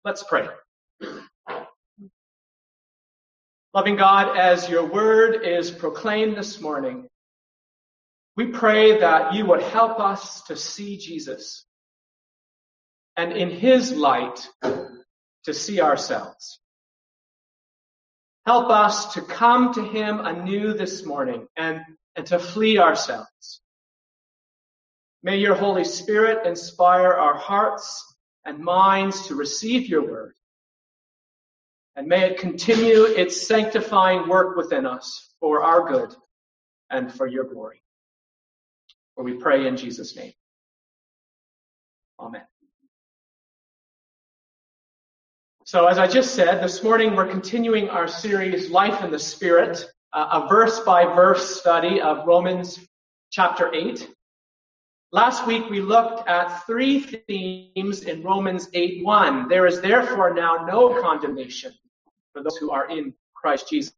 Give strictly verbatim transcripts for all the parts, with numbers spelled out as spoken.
Let's pray. Loving God, as your word is proclaimed this morning, we pray that you would help us to see Jesus and in his light to see ourselves. Help us to come to him anew this morning and, and to flee ourselves. May your Holy Spirit inspire our hearts and minds to receive your word. And may it continue its sanctifying work within us for our good and for your glory. For we pray in Jesus' name. Amen. So as I just said, this morning we're continuing our series, Life in the Spirit, a verse-by-verse study of Romans chapter eight. Last week we looked at three themes in Romans eight one. There is therefore now no condemnation for those who are in Christ Jesus.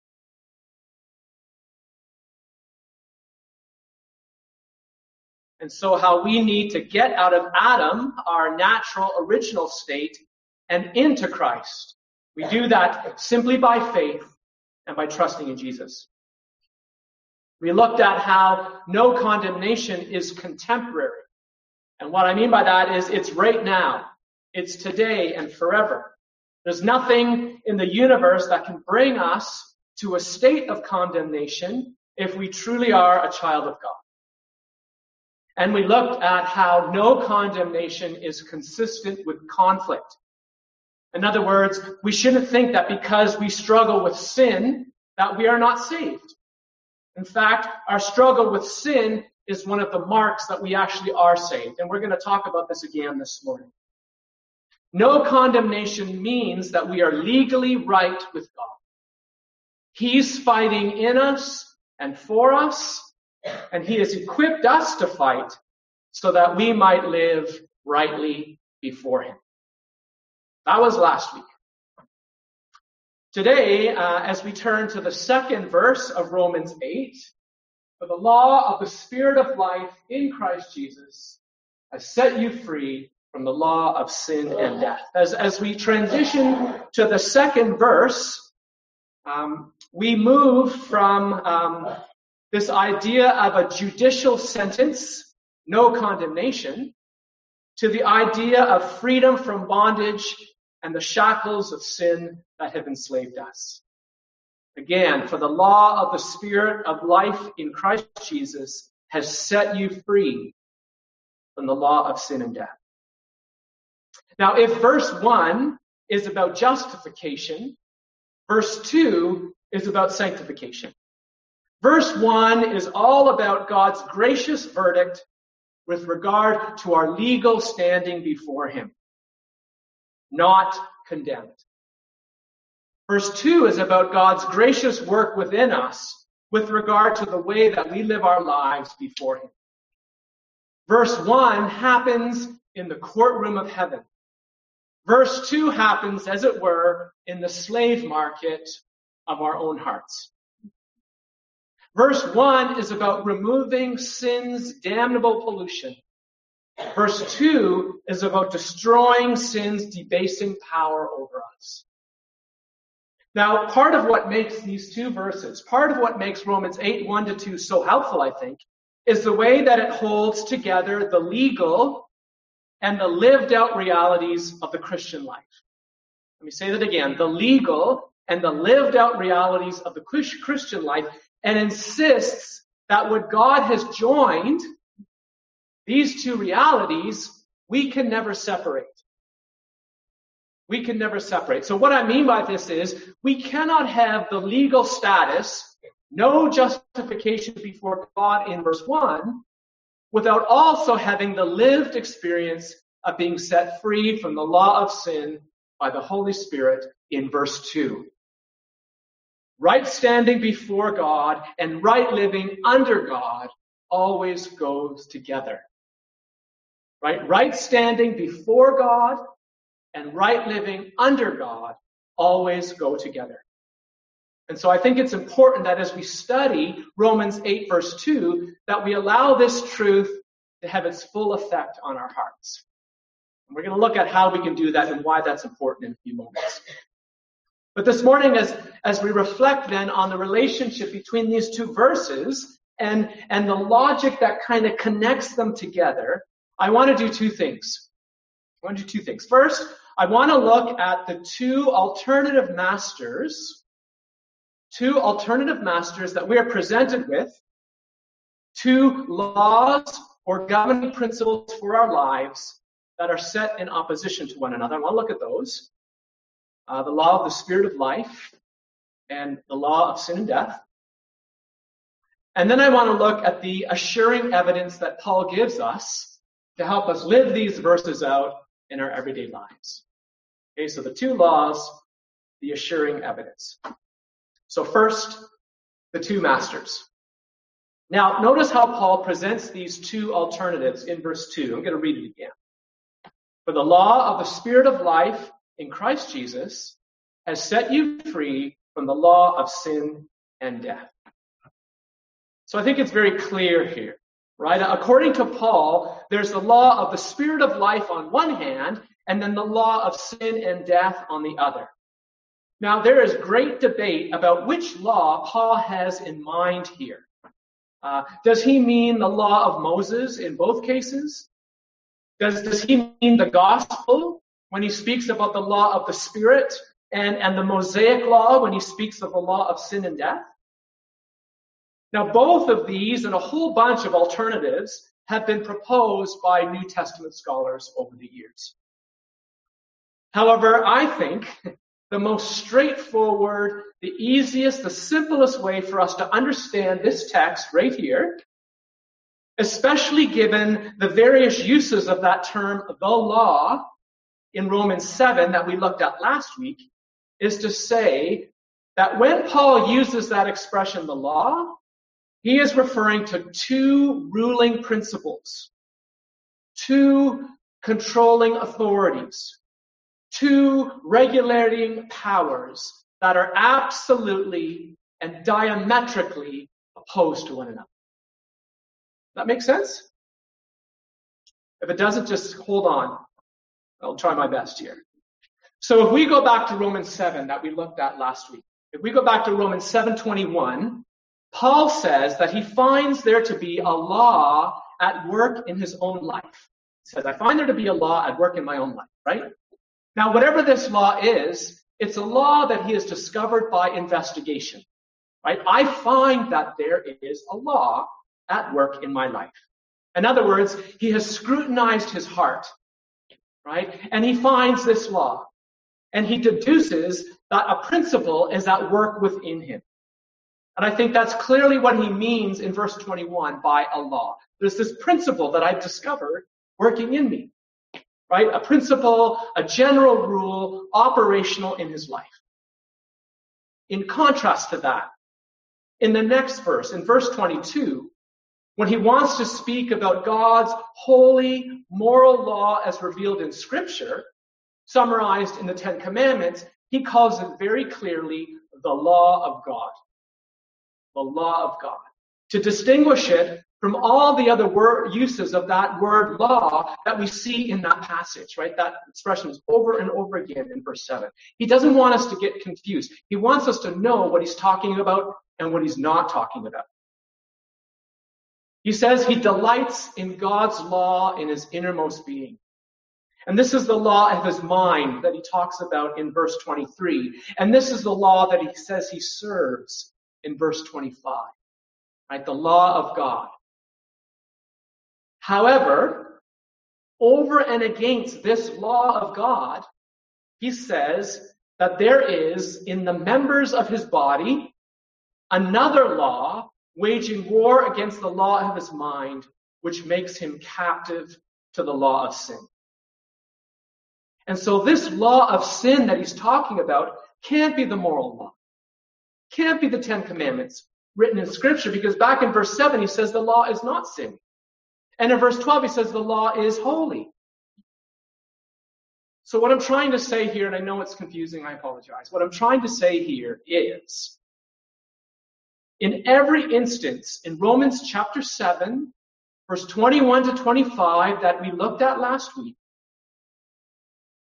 And so how we need to get out of Adam, our natural original state, and into Christ. We do that simply by faith and by trusting in Jesus. We looked at how no condemnation is contemporary. And what I mean by that is it's right now. It's today and forever. There's nothing in the universe that can bring us to a state of condemnation if we truly are a child of God. And we looked at how no condemnation is consistent with conflict. In other words, we shouldn't think that because we struggle with sin that we are not saved. In fact, our struggle with sin is one of the marks that we actually are saved. And we're going to talk about this again this morning. No condemnation means that we are legally right with God. He's fighting in us and for us, and he has equipped us to fight so that we might live rightly before him. That was last week. Today, uh, as we turn to the second verse of Romans eight, for the law of the Spirit of life in Christ Jesus has set you free from the law of sin and death. As, as we transition to the second verse, um, we move from um, this idea of a judicial sentence, no condemnation, to the idea of freedom from bondage and the shackles of sin that have enslaved us. Again, for the law of the Spirit of life in Christ Jesus has set you free from the law of sin and death. Now, if verse one is about justification, verse two is about sanctification. Verse one is all about God's gracious verdict with regard to our legal standing before him, not condemned. Verse two is about God's gracious work within us with regard to the way that we live our lives before him. Verse one happens in the courtroom of heaven. Verse two happens, as it were, in the slave market of our own hearts. Verse one is about removing sin's damnable pollution. Verse two is about destroying sin's debasing power over us. Now, part of what makes these two verses, part of what makes Romans eight, one to two so helpful, I think, is the way that it holds together the legal and the lived out realities of the Christian life. Let me say that again. The legal and the lived out realities of the Christian life, and insists that what God has joined, these two realities, we can never separate. We can never separate. So what I mean by this is we cannot have the legal status, no justification before God in verse one, without also having the lived experience of being set free from the law of sin by the Holy Spirit in verse two. Right standing before God and right living under God always goes together. Right? Right standing before God and right living under God always go together. And so I think it's important that as we study Romans eight verse two, that we allow this truth to have its full effect on our hearts. And we're going to look at how we can do that and why that's important in a few moments. But this morning, as, as we reflect then on the relationship between these two verses and, and the logic that kind of connects them together, I want to do two things. I want to do two things. First, I want to look at the two alternative masters, two alternative masters that we are presented with, two laws or governing principles for our lives that are set in opposition to one another. I want to look at those. Uh, the law of the Spirit of life and the law of sin and death. And then I want to look at the assuring evidence that Paul gives us to help us live these verses out in our everyday lives. Okay, so the two laws, the assuring evidence. So first, the two masters. Now, notice how Paul presents these two alternatives in verse two. I'm going to read it again. For the law of the Spirit of life in Christ Jesus has set you free from the law of sin and death. So I think it's very clear here, right? According to Paul, there's the law of the Spirit of life on one hand, and then the law of sin and death on the other. Now, there is great debate about which law Paul has in mind here. Uh, does he mean the law of Moses in both cases? Does, does he mean the gospel when he speaks about the law of the Spirit and, and the Mosaic law when he speaks of the law of sin and death? Now, both of these and a whole bunch of alternatives have been proposed by New Testament scholars over the years. However, I think the most straightforward, the easiest, the simplest way for us to understand this text right here, especially given the various uses of that term, the law, in Romans seven that we looked at last week, is to say that when Paul uses that expression, the law, he is referring to two ruling principles, two controlling authorities, two regulating powers that are absolutely and diametrically opposed to one another. That makes sense? If it doesn't, just hold on. I'll try my best here. So if we go back to Romans seven that we looked at last week, if we go back to Romans seven twenty-one, Paul says that he finds there to be a law at work in his own life. He says, I find there to be a law at work in my own life, right? Now, whatever this law is, it's a law that he has discovered by investigation, right? I find that there is a law at work in my life. In other words, he has scrutinized his heart, right? And he finds this law. And he deduces that a principle is at work within him. And I think that's clearly what he means in verse twenty-one by a law. There's this principle that I've discovered working in me, right? A principle, a general rule, operational in his life. In contrast to that, in the next verse, in verse twenty-two, when he wants to speak about God's holy moral law as revealed in Scripture, summarized in the Ten Commandments, he calls it very clearly the law of God. The law of God. To distinguish it from all the other word, uses of that word law that we see in that passage, right? That expression is over and over again in verse seven. He doesn't want us to get confused. He wants us to know what he's talking about and what he's not talking about. He says he delights in God's law in his innermost being. And this is the law of his mind that he talks about in verse twenty-three. And this is the law that he says he serves in verse twenty-five. Right? The law of God. However, over and against this law of God, he says that there is in the members of his body another law waging war against the law of his mind, which makes him captive to the law of sin. And so this law of sin that he's talking about can't be the moral law. Can't be the Ten Commandments written in Scripture, because back in verse seven he says the law is not sin. And in verse twelve he says the law is holy. So what I'm trying to say here, and I know it's confusing, I apologize. What I'm trying to say here is, in every instance in Romans chapter seven, verse twenty-one to twenty-five that we looked at last week,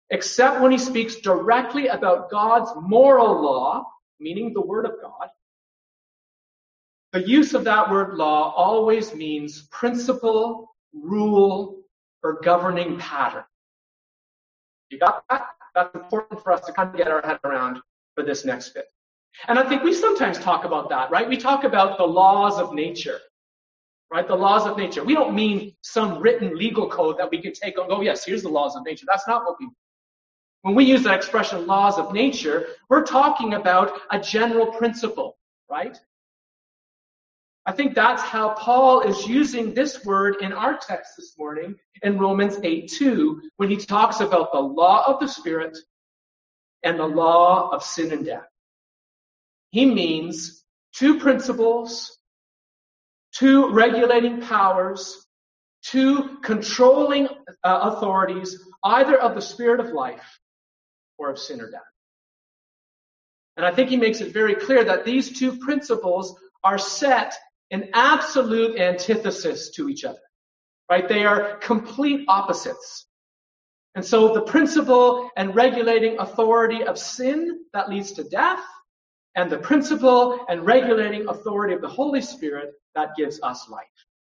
except when he speaks directly about God's moral law, meaning the Word of God. The use of that word law always means principle, rule, or governing pattern. You got that? That's important for us to kind of get our head around for this next bit. And I think we sometimes talk about that, right? We talk about the laws of nature, right? The laws of nature. We don't mean some written legal code that we can take and go, yes, here's the laws of nature. That's not what we mean. When we use that expression, laws of nature, we're talking about a general principle, right? I think that's how Paul is using this word in our text this morning in Romans eight two, when he talks about the law of the Spirit and the law of sin and death. He means two principles, two regulating powers, two controlling uh, authorities, either of the Spirit of life or of sin or death. And I think he makes it very clear that these two principles are set in absolute antithesis to each other, right? They are complete opposites. And so the principle and regulating authority of sin that leads to death, and the principle and regulating authority of the Holy Spirit that gives us life.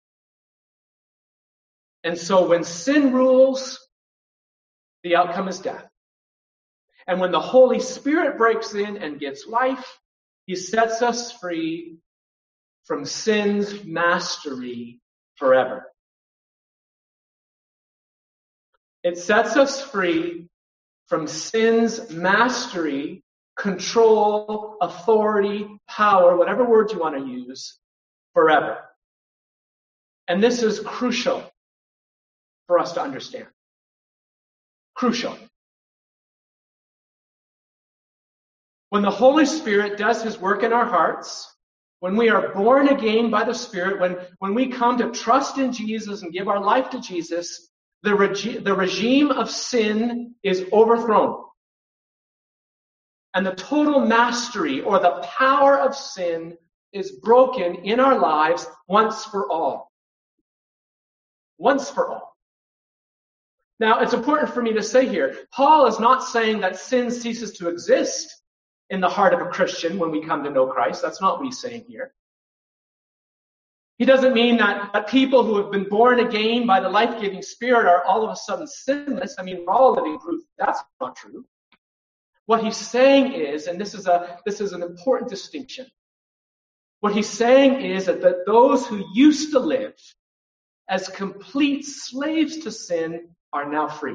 And so when sin rules, the outcome is death. And when the Holy Spirit breaks in and gives life, he sets us free from sin's mastery forever. It sets us free from sin's mastery, control, authority, power, whatever words you want to use, forever. And this is crucial for us to understand. Crucial. When the Holy Spirit does his work in our hearts, when we are born again by the Spirit, when, when we come to trust in Jesus and give our life to Jesus, the, regi- the regime of sin is overthrown. And the total mastery or the power of sin is broken in our lives once for all. Once for all. Now, it's important for me to say here, Paul is not saying that sin ceases to exist in the heart of a Christian when we come to know Christ. That's not what he's saying here. He doesn't mean that, that people who have been born again by the life-giving Spirit are all of a sudden sinless. I mean, we're all living proof that's not true. What he's saying is, and this is a this is an important distinction, what he's saying is that, that those who used to live as complete slaves to sin are now free.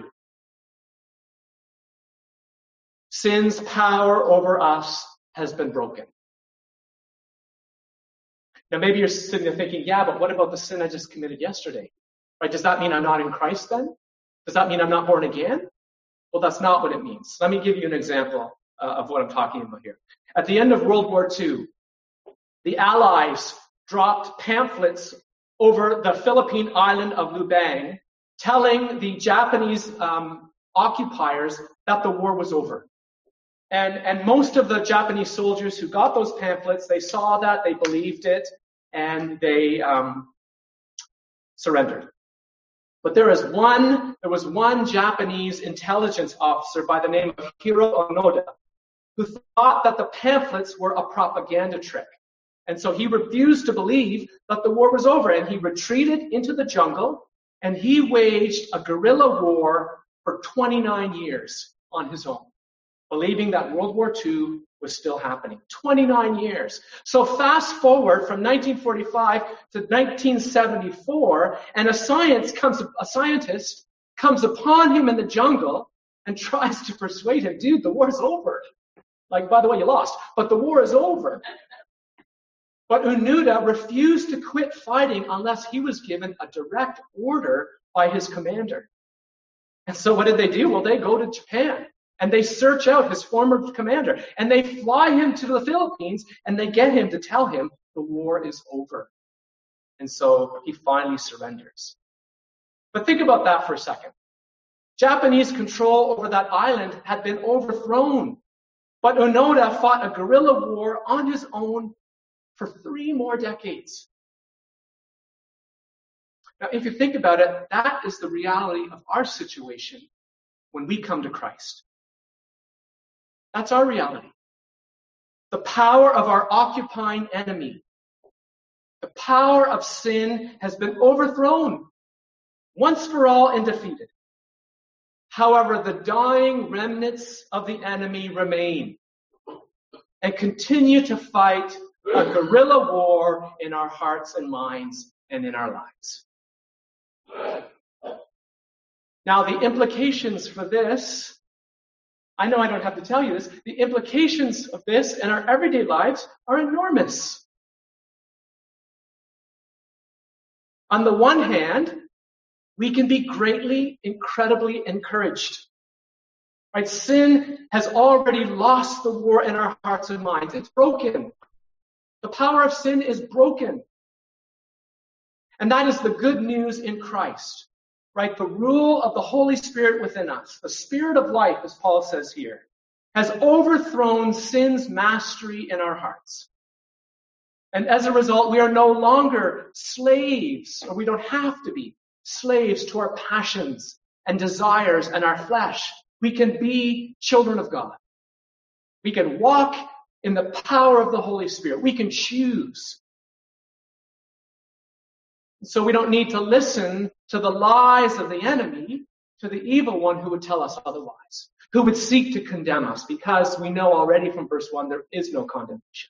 Sin's power over us has been broken. Now maybe you're sitting there thinking, yeah, but what about the sin I just committed yesterday? Right? Does that mean I'm not in Christ then? Does that mean I'm not born again? Well, that's not what it means. Let me give you an example uh, of what I'm talking about here. At the end of World War Two, the Allies dropped pamphlets over the Philippine island of Lubang, telling the Japanese um, occupiers that the war was over. And, and most of the Japanese soldiers who got those pamphlets, they saw that, they believed it, and they um, surrendered. But there is one, there was one Japanese intelligence officer by the name of Hiro Onoda who thought that the pamphlets were a propaganda trick. And so he refused to believe that the war was over, and he retreated into the jungle, and he waged a guerrilla war for twenty-nine years on his own, believing that World War Two was still happening. twenty-nine years. So fast forward from nineteen forty-five to nineteen seventy-four, and a science comes, a scientist comes upon him in the jungle and tries to persuade him, dude, the war's over. Like, by the way, you lost, but the war is over. But Onoda refused to quit fighting unless he was given a direct order by his commander. And so what did they do? Well, they go to Japan. And they search out his former commander, and they fly him to the Philippines, and they get him to tell him the war is over. And so he finally surrenders. But think about that for a second. Japanese control over that island had been overthrown, but Onoda fought a guerrilla war on his own for three more decades. Now, if you think about it, that is the reality of our situation when we come to Christ. That's our reality. The power of our occupying enemy, the power of sin, has been overthrown once for all and defeated. However, the dying remnants of the enemy remain and continue to fight a guerrilla war in our hearts and minds and in our lives. Now, the implications for this, I know I don't have to tell you this, the implications of this in our everyday lives are enormous. On the one hand, we can be greatly, incredibly encouraged. Right? Sin has already lost the war in our hearts and minds. It's broken. The power of sin is broken. And that is the good news in Christ. Right? The rule of the Holy Spirit within us, the Spirit of life, as Paul says here, has overthrown sin's mastery in our hearts. And as a result, we are no longer slaves, or we don't have to be slaves to our passions and desires and our flesh. We can be children of God. We can walk in the power of the Holy Spirit. We can choose. So we don't need to listen to the lies of the enemy, to the evil one who would tell us otherwise, who would seek to condemn us, because we know already from verse one there is no condemnation.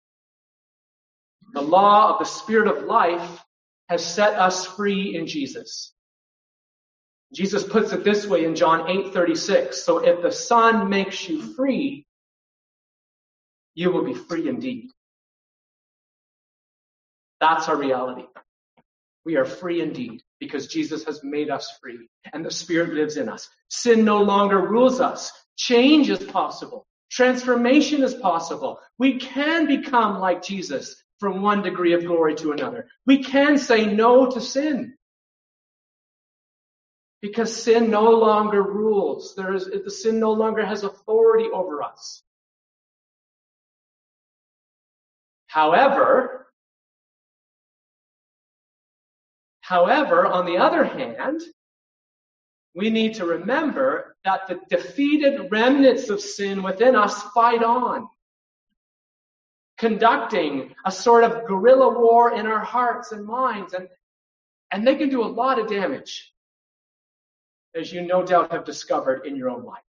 The law of the Spirit of life has set us free in Jesus. Jesus puts it this way in John eight thirty-six. So if the Son makes you free, you will be free indeed. That's our reality. We are free indeed because Jesus has made us free and the Spirit lives in us. Sin no longer rules us. Change is possible. Transformation is possible. We can become like Jesus from one degree of glory to another. We can say no to sin because sin no longer rules. There is, the sin no longer has authority over us. However, However, on the other hand, we need to remember that the defeated remnants of sin within us fight on, conducting a sort of guerrilla war in our hearts and minds, and, and they can do a lot of damage, as you no doubt have discovered in your own life.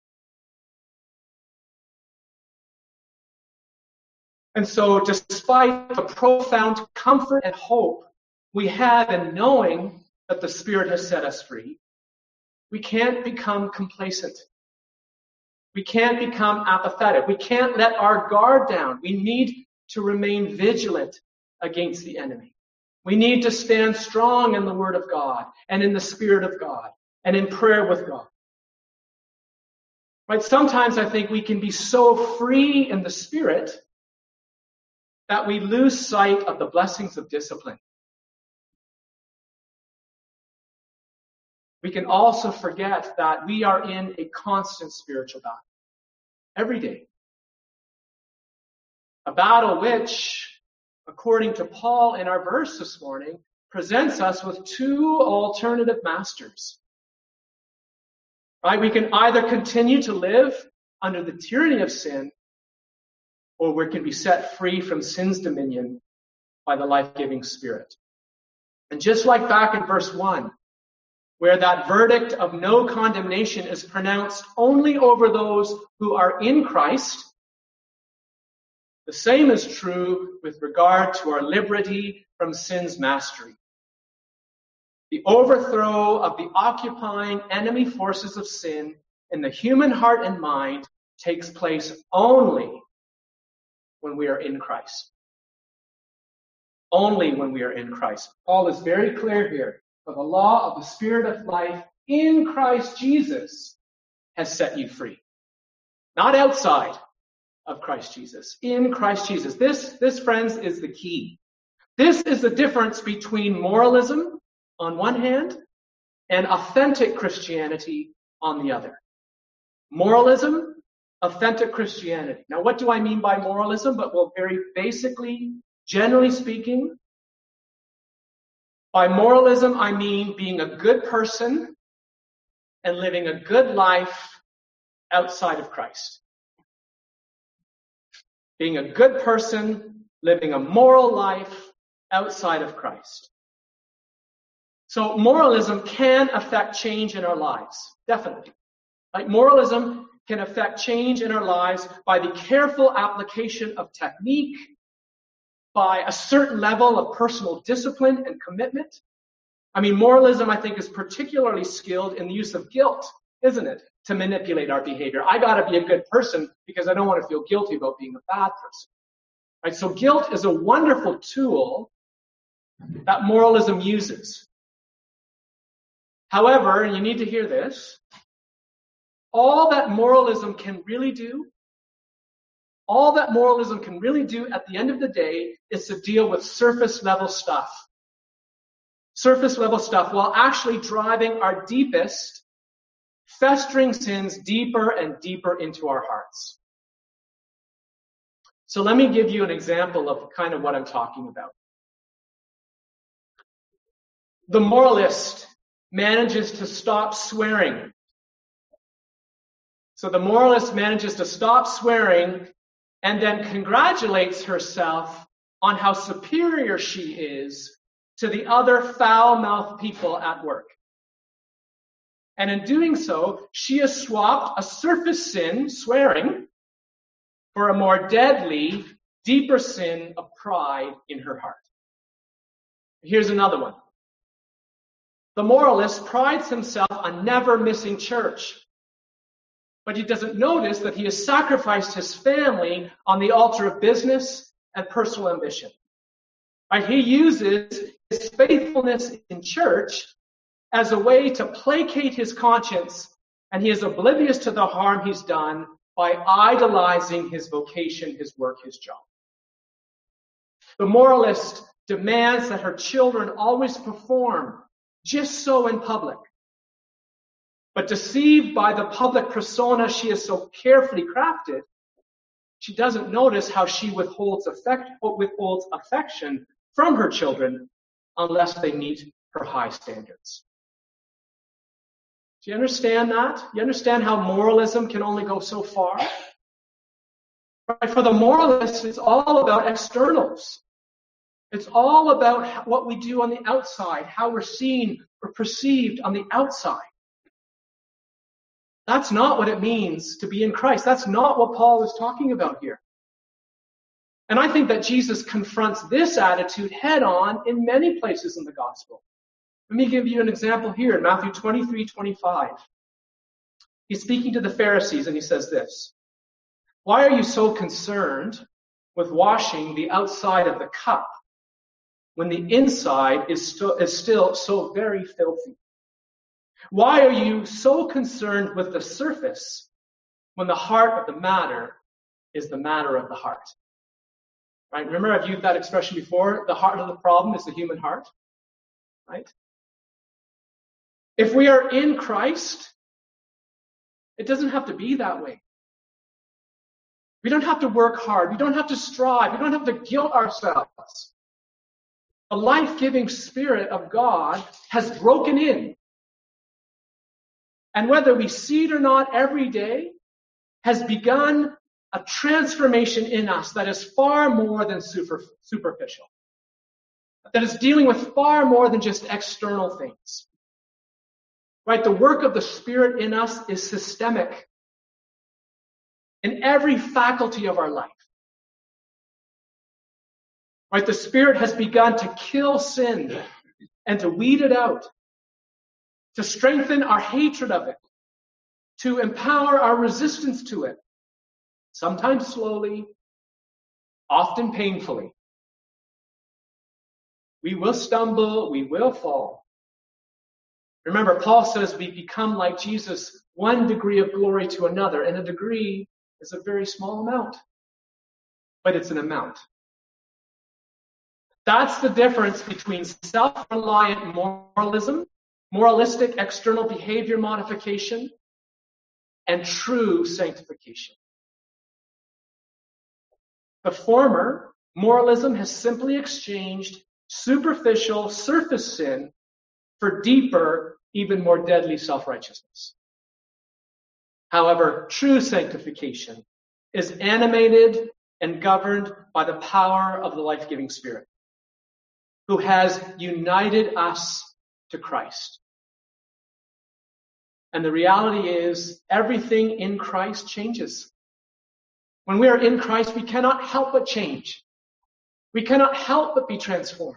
And so, despite the profound comfort and hope we have in knowing that the Spirit has set us free, we can't become complacent. We can't become apathetic. We can't let our guard down. We need to remain vigilant against the enemy. We need to stand strong in the Word of God and in the Spirit of God and in prayer with God. Right? Sometimes I think we can be so free in the Spirit that we lose sight of the blessings of discipline. We can also forget that we are in a constant spiritual battle. Every day. A battle which, according to Paul in our verse this morning, presents us with two alternative masters. Right? We can either continue to live under the tyranny of sin, or we can be set free from sin's dominion by the life-giving Spirit. And just like back in verse one, where that verdict of no condemnation is pronounced only over those who are in Christ, the same is true with regard to our liberty from sin's mastery. The overthrow of the occupying enemy forces of sin in the human heart and mind takes place only when we are in Christ. Only when we are in Christ. Paul is very clear here. For the law of the Spirit of life in Christ Jesus has set you free. Not outside of Christ Jesus. In Christ Jesus. This, this, friends, is the key. This is the difference between moralism on one hand and authentic Christianity on the other. Moralism, authentic Christianity. Now, what do I mean by moralism? But well, very basically, generally speaking, by moralism, I mean being a good person and living a good life outside of Christ. Being a good person, living a moral life outside of Christ. So moralism can affect change in our lives, definitely. Like moralism can affect change in our lives by the careful application of technique, by a certain level of personal discipline and commitment. I mean, moralism, I think, is particularly skilled in the use of guilt, isn't it? To manipulate our behavior. I gotta be a good person because I don't want to feel guilty about being a bad person. Right? So guilt is a wonderful tool that moralism uses. However, and you need to hear this, all that moralism can really do, all that moralism can really do at the end of the day is to deal with surface level stuff. Surface level stuff while actually driving our deepest, festering sins deeper and deeper into our hearts. So let me give you an example of kind of what I'm talking about. The moralist manages to stop swearing. So the moralist manages to stop swearing and then congratulates herself on how superior she is to the other foul-mouthed people at work. And in doing so, she has swapped a surface sin, swearing, for a more deadly, deeper sin of pride in her heart. Here's another one. The moralist prides himself on never missing church. But he doesn't notice that he has sacrificed his family on the altar of business and personal ambition. Right? He uses his faithfulness in church as a way to placate his conscience, and he is oblivious to the harm he's done by idolizing his vocation, his work, his job. The moralist demands that her children always perform just so in public. But deceived by the public persona she has so carefully crafted, she doesn't notice how she withholds, affect, withholds affection from her children unless they meet her high standards. Do you understand that? You understand how moralism can only go so far? Right? For the moralist, it's all about externals. It's all about what we do on the outside, how we're seen or perceived on the outside. That's not what it means to be in Christ. That's not what Paul is talking about here. And I think that Jesus confronts this attitude head on in many places in the gospel. Let me give you an example here in Matthew twenty-three twenty-five. He's speaking to the Pharisees and he says this, "Why are you so concerned with washing the outside of the cup when the inside is still, is still so very filthy? Why are you so concerned with the surface when the heart of the matter is the matter of the heart?" Right? Remember, I've used that expression before. The heart of the problem is the human heart. Right? If we are in Christ, it doesn't have to be that way. We don't have to work hard. We don't have to strive. We don't have to guilt ourselves. The life-giving Spirit of God has broken in. And whether we see it or not every day, has begun a transformation in us that is far more than super, superficial. That is dealing with far more than just external things. Right? The work of the Spirit in us is systemic in every faculty of our life. Right? The Spirit has begun to kill sin and to weed it out, to strengthen our hatred of it, to empower our resistance to it, sometimes slowly, often painfully. We will stumble, we will fall. Remember, Paul says we become like Jesus, one degree of glory to another, and a degree is a very small amount, but it's an amount. That's the difference between self-reliant moralism, moralistic external behavior modification, and true sanctification. The former, moralism, has simply exchanged superficial surface sin for deeper, even more deadly self-righteousness. However, true sanctification is animated and governed by the power of the life-giving Spirit, who has united us to Christ. And the reality is, everything in Christ changes. When we are in Christ, we cannot help but change. We cannot help but be transformed.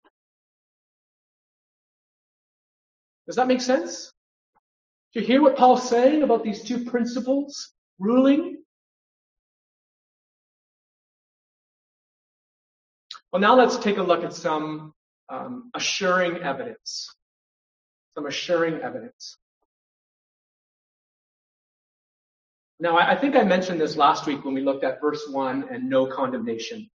Does that make sense? Do you hear what Paul's saying about these two principles ruling? Well, now let's take a look at some um, assuring evidence. Some assuring evidence. Now, I think I mentioned this last week when we looked at verse one and no condemnation.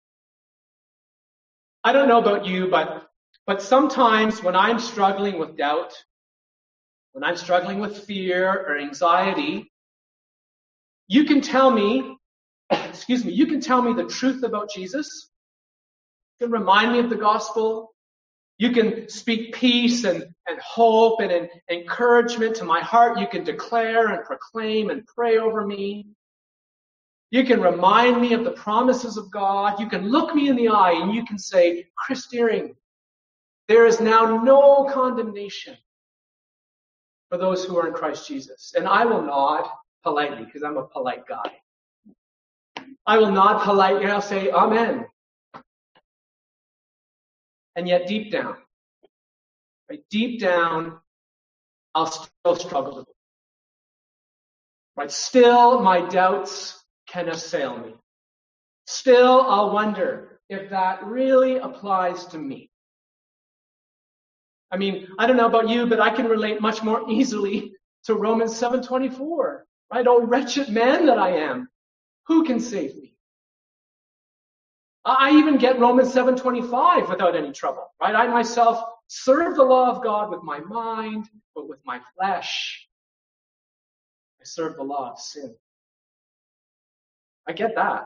I don't know about you, but, but sometimes when I'm struggling with doubt, when I'm struggling with fear or anxiety, you can tell me, excuse me, you can tell me the truth about Jesus. You can remind me of the gospel. You can speak peace and, and hope and, and encouragement to my heart. You can declare and proclaim and pray over me. You can remind me of the promises of God. You can look me in the eye and you can say, Chris Deering, there is now no condemnation for those who are in Christ Jesus. And I will nod politely, because I'm a polite guy. I will nod politely and I'll say, Amen. And yet deep down, right, deep down, I'll still struggle with it. Right? Still, my doubts can assail me. Still, I'll wonder if that really applies to me. I mean, I don't know about you, but I can relate much more easily to Romans seven twenty-four. Right? Oh, wretched man that I am, who can save me? I even get Romans seven twenty-five without any trouble. Right? I myself serve the law of God with my mind, but with my flesh, I serve the law of sin. I get that.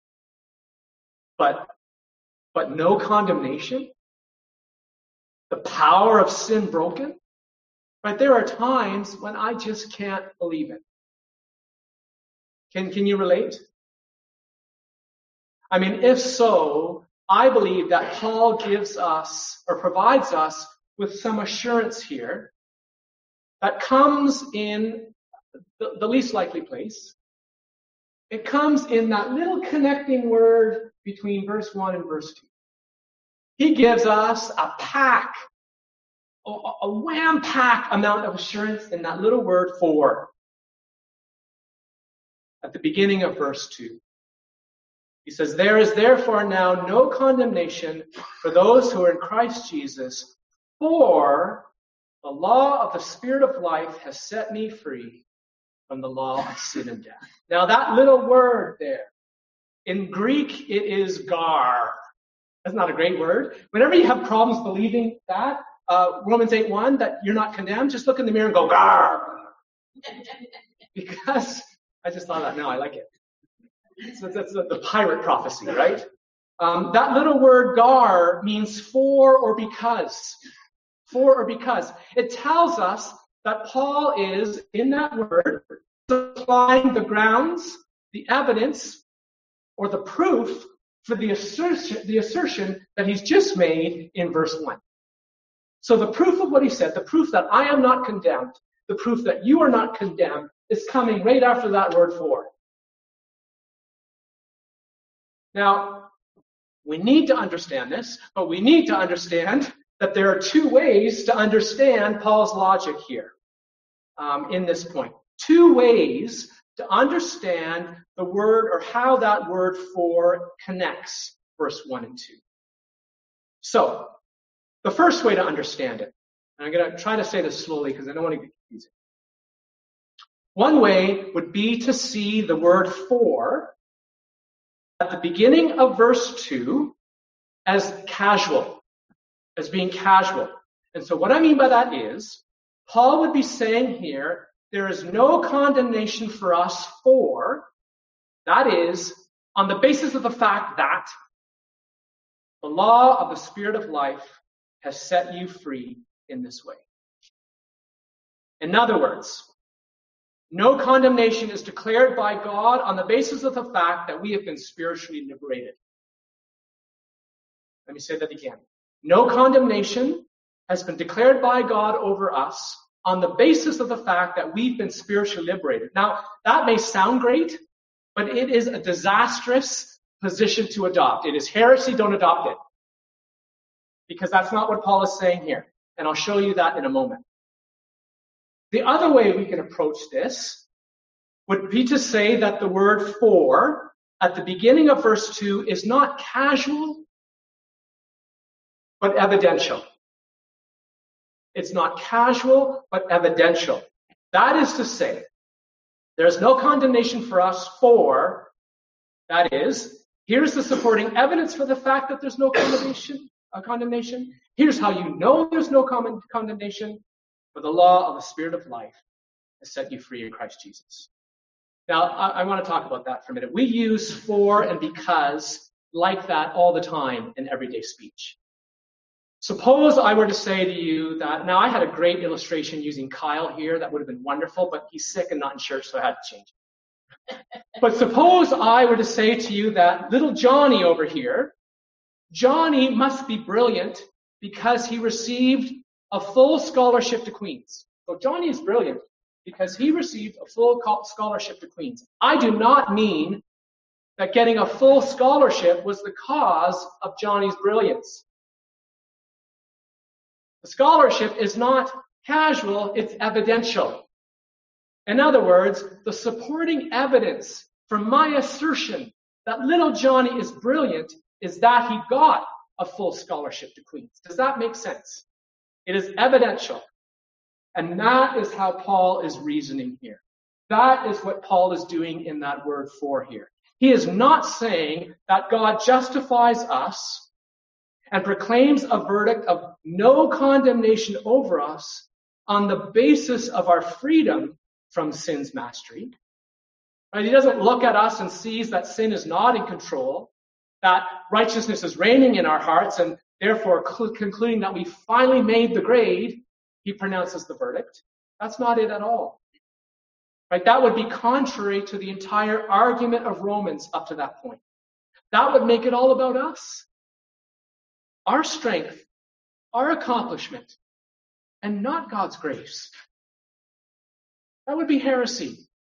But, but no condemnation? The power of sin broken? Right? There are times when I just can't believe it. Can, can you relate? I mean, if so, I believe that Paul gives us or provides us with some assurance here that comes in the, the least likely place. It comes in that little connecting word between verse one and verse two. He gives us a pack, a, a wham-pack amount of assurance in that little word for. At the beginning of verse two. He says, there is therefore now no condemnation for those who are in Christ Jesus, for the law of the Spirit of life has set me free from the law of sin and death. Now that little word there, in Greek it is gar. That's not a great word. Whenever you have problems believing that, uh, Romans eight one, that you're not condemned, just look in the mirror and go gar. Because I just thought that now, I like it. So that's the pirate prophecy, right? Um, that little word gar means for or because. For or because. It tells us that Paul is, in that word, supplying the grounds, the evidence, or the proof for the assertion, the assertion that he's just made in verse one. So the proof of what he said, the proof that I am not condemned, the proof that you are not condemned, is coming right after that word for. Now, we need to understand this, but we need to understand that there are two ways to understand Paul's logic here um, in this point. Two ways to understand the word or how that word for connects verse one and two. So, the first way to understand it, and I'm going to try to say this slowly because I don't want to get confusing. One way would be to see the word for at the beginning of verse two as casual, as being casual. And so what I mean by that is, Paul would be saying here, there is no condemnation for us for, that is, on the basis of the fact that the law of the Spirit of life has set you free in this way. In other words, no condemnation is declared by God on the basis of the fact that we have been spiritually liberated. Let me say that again. No condemnation has been declared by God over us on the basis of the fact that we've been spiritually liberated. Now, that may sound great, but it is a disastrous position to adopt. It is heresy, don't adopt it. Because that's not what Paul is saying here. And I'll show you that in a moment. The other way we can approach this would be to say that the word for at the beginning of verse two is not casual, but evidential. It's not casual, but evidential. That is to say, there's no condemnation for us for, that is, here's the supporting evidence for the fact that there's no condemnation. A condemnation. Here's how you know there's no condemnation. For the law of the Spirit of life has set you free in Christ Jesus. Now, I, I want to talk about that for a minute. We use for and because like that all the time in everyday speech. Suppose I were to say to you that, now I had a great illustration using Kyle here that would have been wonderful, but he's sick and not in church, so I had to change it. But suppose I were to say to you that little Johnny over here, Johnny must be brilliant because he received a full scholarship to Queen's. So Johnny is brilliant because he received a full scholarship to Queen's. I do not mean that getting a full scholarship was the cause of Johnny's brilliance. The scholarship is not casual, it's evidential. In other words, the supporting evidence for my assertion that little Johnny is brilliant is that he got a full scholarship to Queen's. Does that make sense? It is evidential. And that is how Paul is reasoning here. That is what Paul is doing in that word for here. He is not saying that God justifies us and proclaims a verdict of no condemnation over us on the basis of our freedom from sin's mastery. Right? He doesn't look at us and sees that sin is not in control, that righteousness is reigning in our hearts, and therefore cl- concluding that we finally made the grade, he pronounces the verdict. That's not it at all. Right? That would be contrary to the entire argument of Romans up to that point. That would make it all about us. Our strength, our accomplishment, and not God's grace. That would be heresy.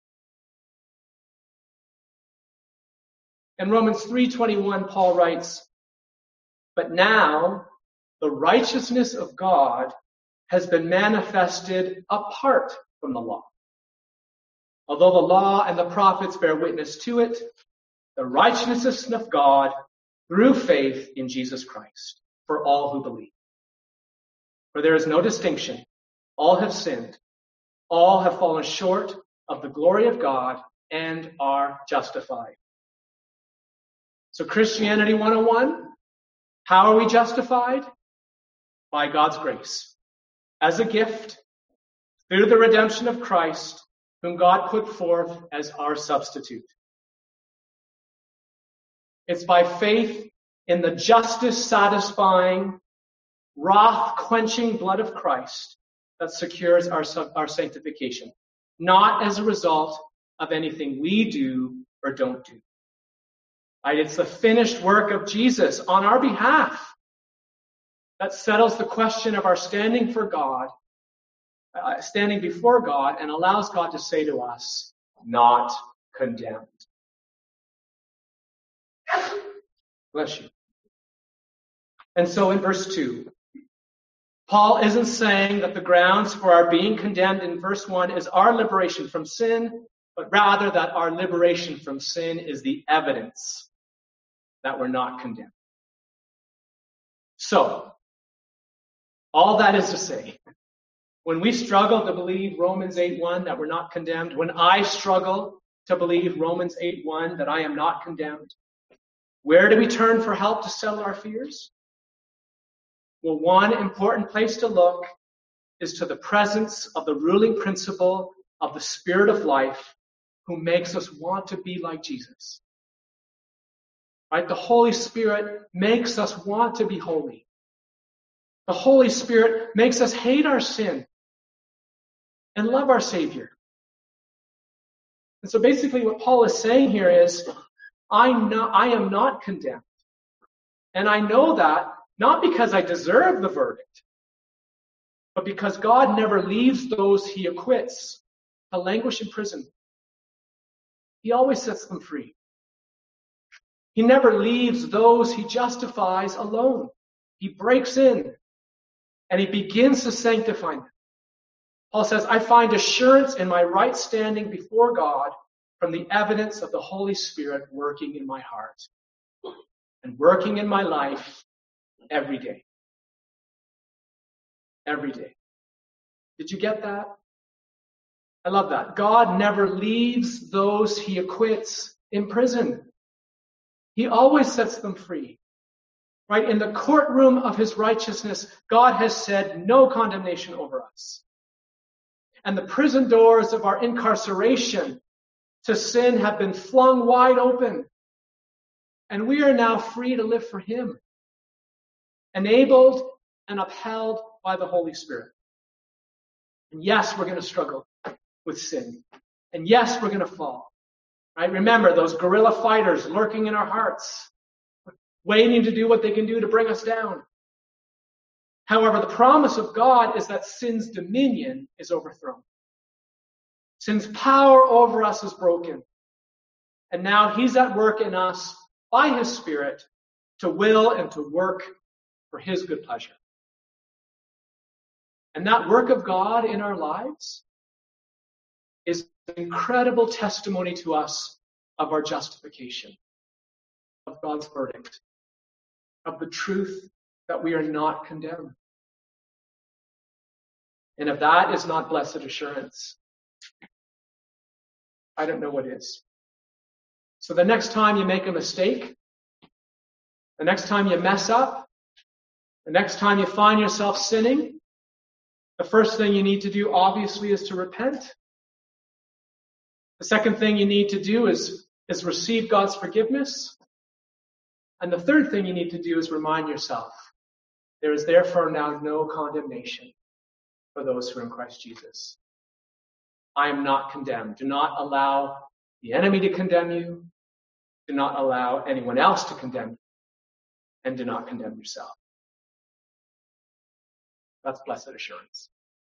In Romans three twenty-one, Paul writes, "But now the righteousness of God has been manifested apart from the law. Although the law and the prophets bear witness to it, the righteousness of God through faith in Jesus Christ for all who believe. For there is no distinction. All have sinned. All have fallen short of the glory of God and are justified." So Christianity one oh one, how are we justified? By God's grace. As a gift, through the redemption of Christ, whom God put forth as our substitute. It's by faith in the justice-satisfying, wrath-quenching blood of Christ that secures our, our sanctification, not as a result of anything we do or don't do. Right? It's the finished work of Jesus on our behalf that settles the question of our standing for God, uh, standing before God, and allows God to say to us, "Not condemned." Bless you. And so in verse two, Paul isn't saying that the grounds for our being condemned in verse one is our liberation from sin, but rather that our liberation from sin is the evidence that we're not condemned. So, all that is to say, when we struggle to believe Romans eight one that we're not condemned, when I struggle to believe Romans eight one that I am not condemned, where do we turn for help to settle our fears? Well, one important place to look is to the presence of the ruling principle of the Spirit of life who makes us want to be like Jesus. Right? The Holy Spirit makes us want to be holy. The Holy Spirit makes us hate our sin and love our Savior. And so basically what Paul is saying here is, I know I am not condemned. And I know that not because I deserve the verdict, but because God never leaves those he acquits to languish in prison. He always sets them free. He never leaves those he justifies alone. He breaks in and he begins to sanctify them. Paul says, I find assurance in my right standing before God from the evidence of the Holy Spirit working in my heart and working in my life every day. Every day. Did you get that? I love that. God never leaves those he acquits in prison. He always sets them free. Right? In the courtroom of his righteousness, God has said no condemnation over us. And the prison doors of our incarceration to sin have been flung wide open. And we are now free to live for him, enabled and upheld by the Holy Spirit. And yes, we're going to struggle with sin. And yes, we're going to fall. Right? Remember those guerrilla fighters lurking in our hearts, waiting to do what they can do to bring us down. However, the promise of God is that sin's dominion is overthrown. Sin's power over us is broken. And now he's at work in us by his Spirit to will and to work for his good pleasure. And that work of God in our lives is an incredible testimony to us of our justification, of God's verdict, of the truth that we are not condemned. And if that is not blessed assurance, I don't know what is. So the next time you make a mistake, the next time you mess up, the next time you find yourself sinning, the first thing you need to do, obviously, is to repent. The second thing you need to do is, is receive God's forgiveness. And the third thing you need to do is remind yourself, there is therefore now no condemnation for those who are in Christ Jesus. I am not condemned. Do not allow the enemy to condemn you. Do not allow anyone else to condemn you. And do not condemn yourself. That's blessed assurance.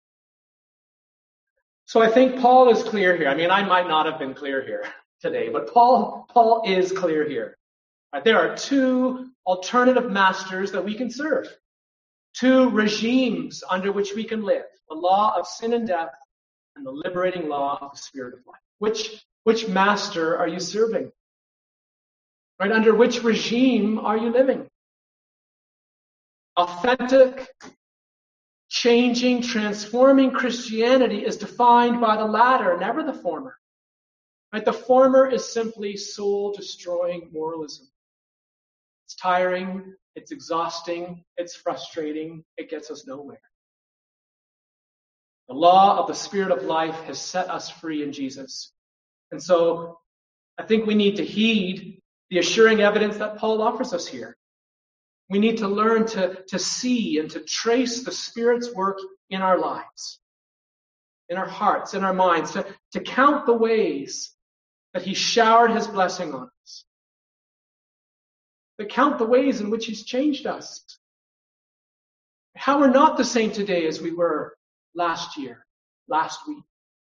So I think Paul is clear here. I mean, I might not have been clear here today, but Paul, Paul is clear here. Right? There are two alternative masters that we can serve. Two regimes under which we can live. The law of sin and death and the liberating law of the Spirit of life. Which, which master are you serving? Right? Under which regime are you living? Authentic, changing, transforming Christianity is defined by the latter, never the former. Right? The former is simply soul-destroying moralism. It's tiring, it's exhausting, it's frustrating, it gets us nowhere. The law of the Spirit of life has set us free in Jesus. And so I think we need to heed the assuring evidence that Paul offers us here. We need to learn to, to see and to trace the Spirit's work in our lives, in our hearts, in our minds, to, to count the ways that he showered his blessing on us. To count the ways in which he's changed us. How we're not the same today as we were last year, last week.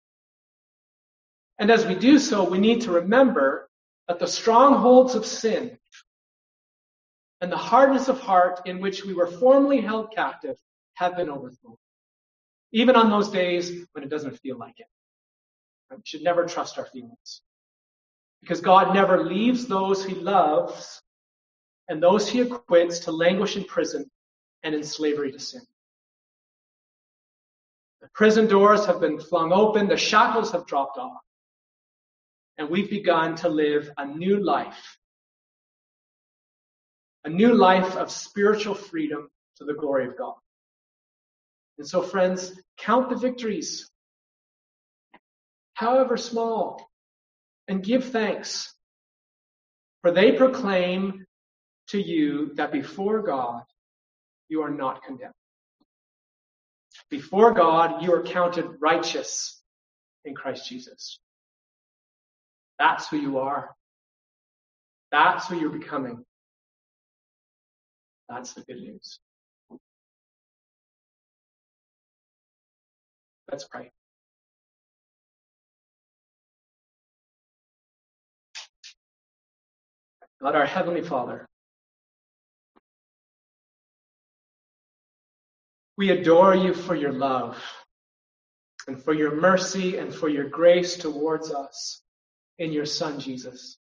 And as we do so, we need to remember that the strongholds of sin and the hardness of heart in which we were formerly held captive have been overthrown. Even on those days when it doesn't feel like it. We should never trust our feelings. Because God never leaves those he loves and those he acquits to languish in prison and in slavery to sin. The prison doors have been flung open, the shackles have dropped off, and we've begun to live a new life. A new life of spiritual freedom to the glory of God. And so, friends, count the victories, however small, and give thanks, for they proclaim to you that before God you are not condemned. Before God, you are counted righteous in Christ Jesus. That's who you are. That's who you're becoming. That's the good news. Let's pray. God, our Heavenly Father, we adore you for your love and for your mercy and for your grace towards us in your Son, Jesus.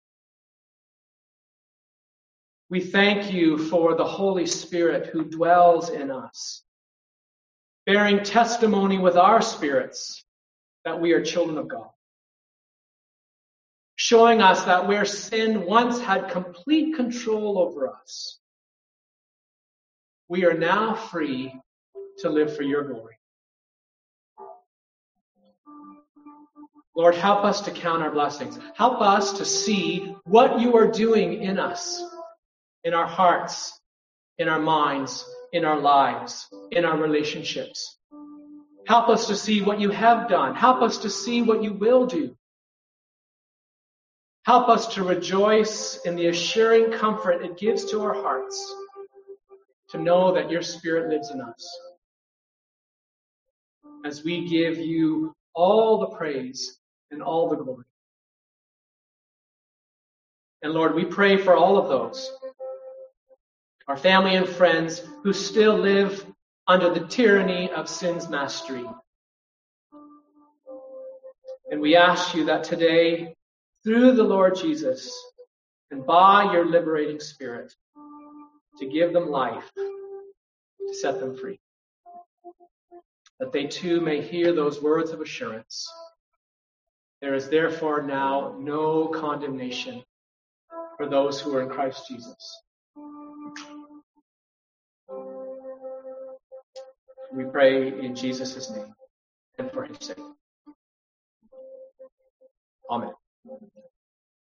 We thank you for the Holy Spirit who dwells in us, bearing testimony with our spirits that we are children of God, showing us that where sin once had complete control over us, we are now free to live for your glory. Lord, help us to count our blessings. Help us to see what you are doing in us, in our hearts, in our minds, in our lives, in our relationships. Help us to see what you have done. Help us to see what you will do. Help us to rejoice in the assuring comfort it gives to our hearts to know that your Spirit lives in us. As we give you all the praise and all the glory. And Lord, we pray for all of those, our family and friends who still live under the tyranny of sin's mastery. And we ask you that today, through the Lord Jesus and by your liberating Spirit, to give them life, to set them free. That they too may hear those words of assurance. There is therefore now no condemnation for those who are in Christ Jesus. We pray in Jesus' name and for his sake. Amen.